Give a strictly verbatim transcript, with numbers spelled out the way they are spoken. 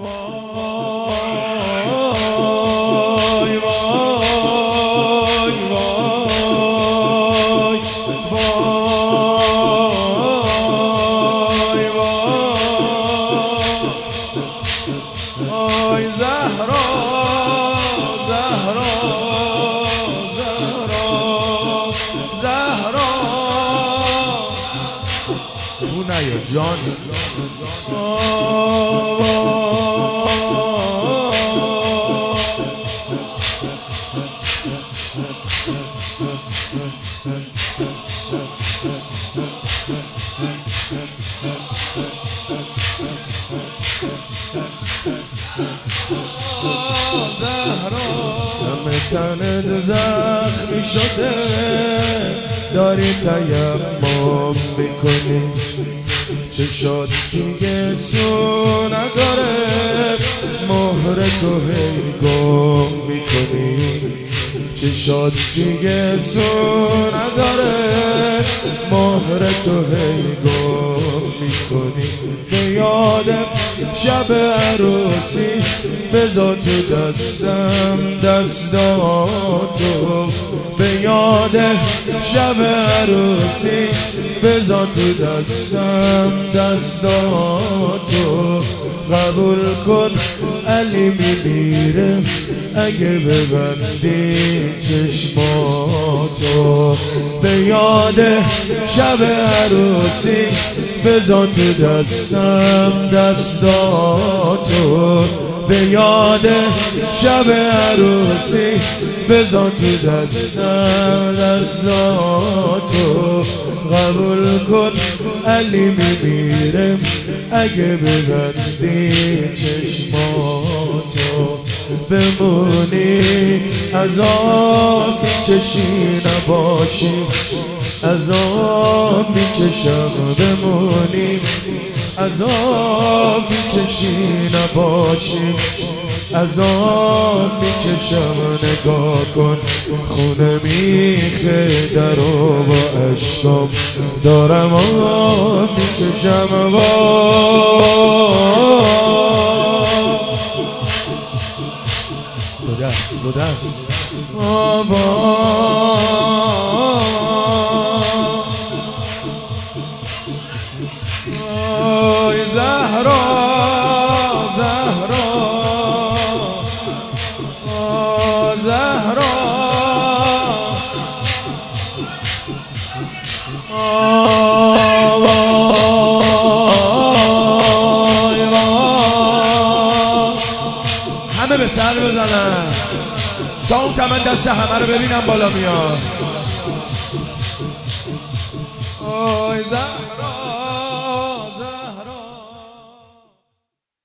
وای وای وای وای وای زهرا زهرا زهرا زهرا او نیا جان همه تنت زخمی شده داری تیمم میکنی چشات دیگه سو نداره مهر تو هی گم میکنی چشات دیگه سو نداره مهر تو هی گم میکنی به یادم شب عروسی بذار تو دستم دستاتو به یادم شب عروسی بذار تو دستم دستاتو قبول کن علی میمیره اگه ببندی چشماتو به یاد شب عروسی بذار تو دستم دستاتو به یاد شب عروسی بذار تو دستم دستاتو قبول کن علی میمیره اگه ببندی چشماتو بمونی عذاب میکشی نباشی عذاب میکشم بمونی عذاب میکشی نباشی عذاب میکشم نگاه کن خونه میخه درو با عشقم دارم آب میکشم دو دست دو دست وای زهرا زهرا زهرا وای وای همه به سر بزنن تا اون کمن دست همه رو ببینم بالا میاد. وای زهرا